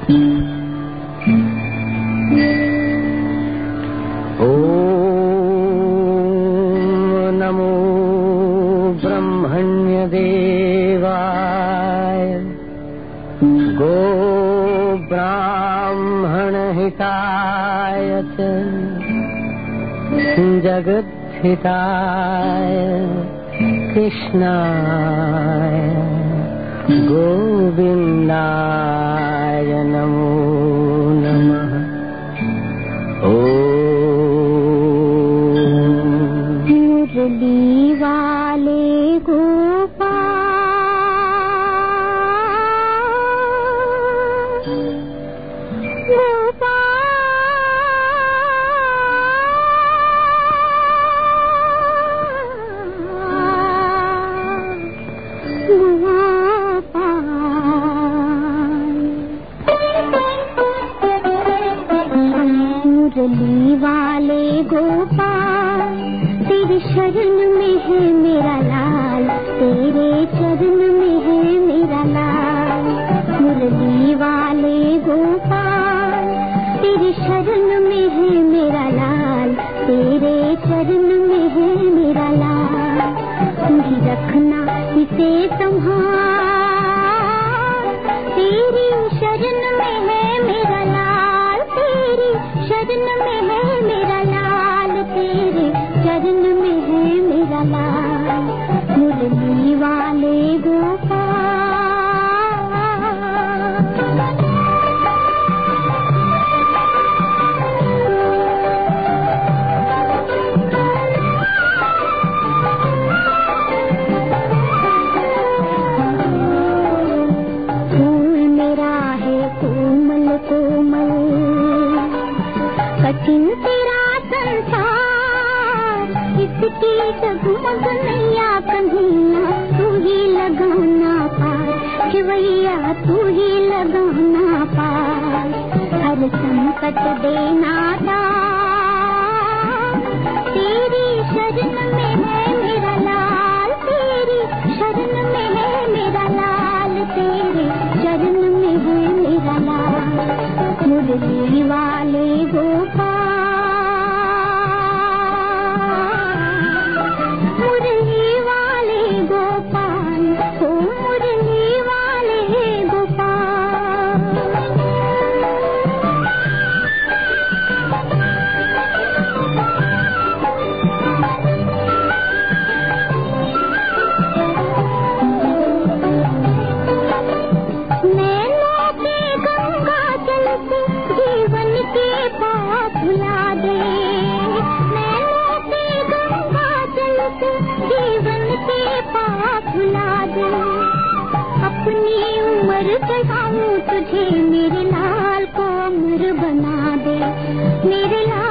जगद्धिताय कृष्णाय गोविन्दाय नमो नमः। मुरली वाले गोपाल, तेरे शरण में है मेरा लाल, तेरे चरण में है मेरा लाल। मुरली वाले गोपाल, तेरे शरण में है मेरा लाल, तेरे चरण में है मेरा लाल। तू ही रखना इसे संभाल, तेरी शरण में है मेरा लाल, तेरी शरण में है मेरा लाल, तेरे चरण में है मेरा लाल। मुरली वाले फूल मेरा है कोमल कोमल, कठिन तेरा संसार, इसकी जगमग नैया कन्हैया तू ही लगाना पार, शिवैया तू ही लगाना पार। हर संकट देना तार, तेरी शरण में है मेरा लाल, तेरी शरण में है मेरा लाल, तेरे चरण में है मेरा लाल। मुरली वाले गोपाल, मुरली वाले गोपाल, ओ मुरली वाले गोपाल। नैनों के गंगा जल से जीवन के पाप भुला दे, नैनों के गंगा जल से जीवन के पाप भुला दे। अपनी उम्र चढ़ाऊं तुझे मेरे लाल को अमर बना दे, मेरे लाल